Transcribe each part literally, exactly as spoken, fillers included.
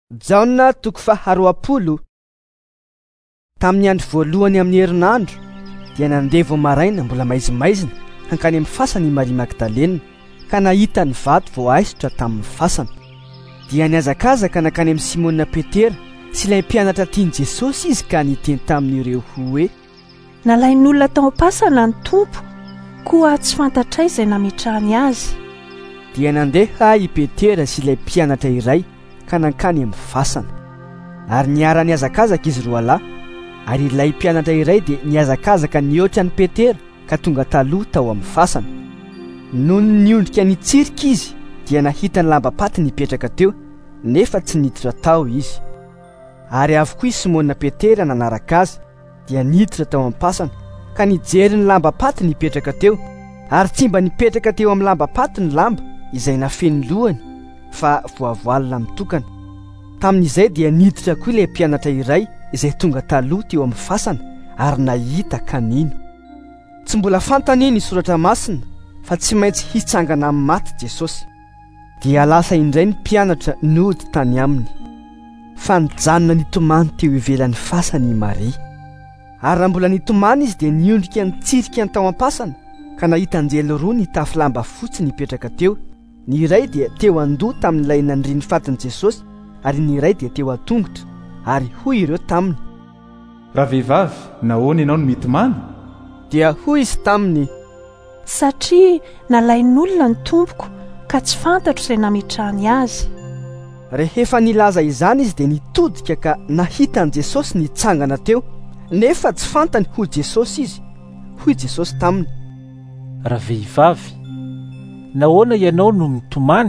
Jaona toko faharoapolo. Tamin'ny andro voalohany amin'ny herinandro dia nandeha vao maraina mbola maizimaizina hankany amin'ny fasana i Maria Magdalena ka nahita ny vato vao aisotra tamin'ny fasana. Dia niazakazaka nankany amin'ny Simona Petera sy ilay mpianatra tiany Jesosy izy ka niteny tamin'ireo hoe, nalain'olona tao am-pasana ny tompo, koa tsy fantatray izay nametrahany azy. Dia nandeha i Petera sy ilay mpianatra iray ka nankany amin'ny fasana. Ary niara niazakazaka izy roa lahy, ary ilay mpianatra iray dia niazakazaka nihoatra ny Petera ka tonga taloha tao amin'ny fasana. Noho niondrika nitsirika izy dia nahita ny lambapaty nipetraka teo, nefa tsy niditra tao izy. Ary avokoa i Simona Petera nanaraka azy dia niditra tao amin'ny fasana ka nijery ny lambapaty nipetraka teo, ary tsy mba nipetraka teo amin'ny lambapaty ny lamba izay nafeny lohany, fa voavoalina mitokana. Tamin'izay dia niditra koa ilay mpianatra iray izay tonga taloha teo amin'ny fasana ary nahita kanino. Tsy mbola fantany ny soratra masina fa tsy maintsy hitsangana amin'ny maty Jesosy. Dia lasa indray ny mpianatra nody tany aminy, fa nijanona nitomany teo ivelan'ny fasana i Maria. Ary raha mbola nitomany izy dia niondrika nitsirika ny tao am-pasana ka nahita anjely roa nitafy lamba fotsy nipetraka teo. Ny iray dia teo an-doha tamin'ilay nandriny fatin'i Jesosy, ary ny iray dia teo an-tongotra, ary hoy ireo taminy, ravehivavy, nahoana ianao no mitomany? Dia hoy izy taminy, satria nalain'olona ny tompoko ka tsy fantatro izay nametrahany azy. Rehefa nilaza izany izy dia nitodika ka nahita an Jesosy nitsangana teo, nefa tsy fantany ho Jesosy izy. Hoy Jesosy taminy, ravehivavy, nahoana ianao no mitomany?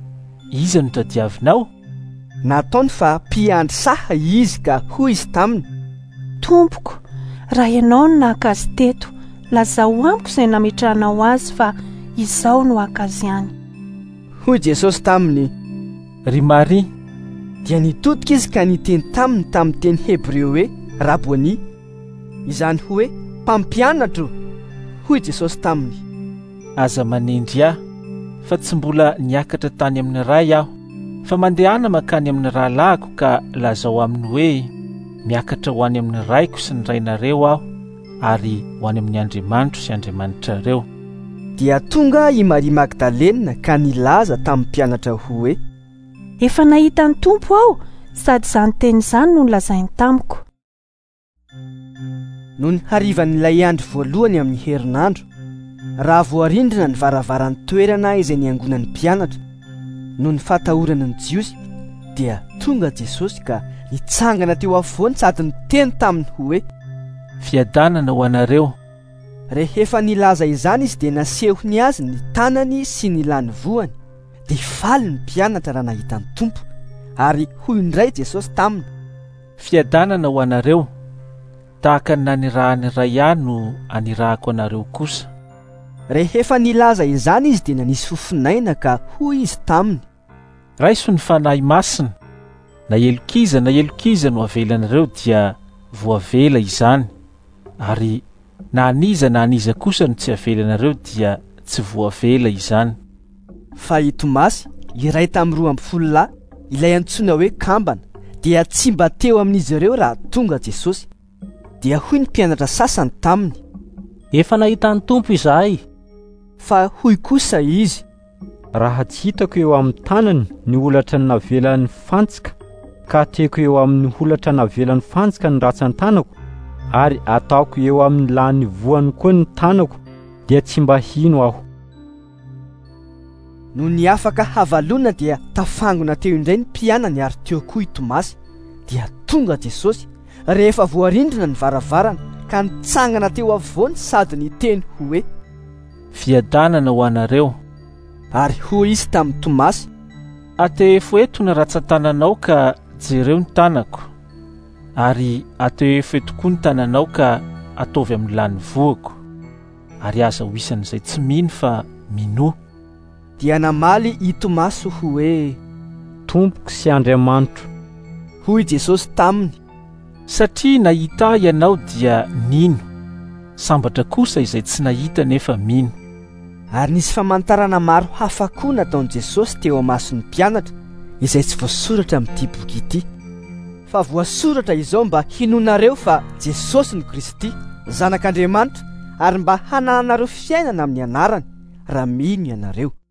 Iza no tadiavinao? Nataony fa mpiandry saha izy ka hoy izy taminy, tompoko, raha ianao no nahaka azy teto, lazao amiko izay nametrahanao azy fa izao no haka azy ihany. Hoy Jesosy taminy, ry Maria. Dia nitodika izy ka niteny taminy tamin'ny teny Hebreo hoe Raboni, izany hoe mpampianatro. Hoy Jesosy taminy, aza manendry aho, fa tsy mbola niakatra tany amin'ny ray aho, fa mandehana makany amin'ny rahalahiko ka lazao aminy hoe miakatra ho any amin'ny raiko sy ny rainareo aho, ary ho any amin'ny Andriamanitro sy Andriamanitrareo. Dia tonga i Maria Magdalena ka nilaza tamin'ny mpianatra hoe, efa nahita ny tompo aho, sady izany teny izany no nolazainy tamiko. Noho ny harivan'ilay andro voalohany amin'ny herinandro, raha voarindrina ny varavaran'ny toerana izay niangonan'ny mpianatra, noho ny fahatahorana ny jiosy, dia tonga Jesosy ka nitsangana teo afovoany sady niteny taminy hoe, fiadanana ho anareo. Rehefa nilaza izany izy dia nasehony azy ny tanany sy ny lany voany, dia faly ny mpianatra raha nahita ny tompo, ary hoy indray Jesosy taminy, fiadanana ho anareo, tahaka ny nanirahany ray ihany no anirahako anareo kosa. Rehefa nilaza izany izy dia nanisy fofinaina ka hoy izy taminy, raiso ny fanahy masina, na elokiza na elokiza no avelanareo dia voavela izany, ary na aniza na aniza kosa no tsy avelanareo dia tsy voavela izany. Fa i Tomasy, iray tamin'ny roa amby folo lahy, ilay antsoina hoe kambana, dia tsy mba teo amin'izy ireo raha tonga Jesosy. Dia hoy ny mpianatra sasany taminy, efa nahita ny tompo izahay. Fa hoy kosa izy, raha tsy hitako eo amin'ny tanany ny holatra ny navelan'ny fantsika, ka teko eo amin'ny holatra navelan'ny fantsika ny ratsan'ny tanako, ary ataoko eo amin'ny lany voany koa ny tanako, dia tsy mba hino aho. Noho ny afaka havalona dia tafangona teo indray ny mpianany ary teo koa i Tomasy. Dia tonga Jesosy rehefa voarindrina ny varavarana ka nitsangana teo afovoany sady niteny hoe, fiadanana ho anareo. Ary hoy izy tamin'ny Tomasy, atefo eto ny ratsan-tananao ka jereo ny tanako, ary atefo eto koa ny tananao ka ataovy amin'ny lany voako, ary aza ho isan'izay tsy mino fa minoa. Dia namaly i Tomasy hoe, tompoko sy Andriamanitro. Hoy Jesosy taminy, satria nahita ianao dia nino, sambatra kosa izay tsy nahita nefa mino. Ary nisy famantarana maro hafa koa nataon'i Jesosy teo amason'ny mpianatra, izay tsy voasoratra amin'ity boky ity, fa voasoratra izao mba hinonareo fa Jesosy ny Kristy zanak'Andriamanitra, ary mba hananareo fiainana amin'ny anarany raha mino ianareo.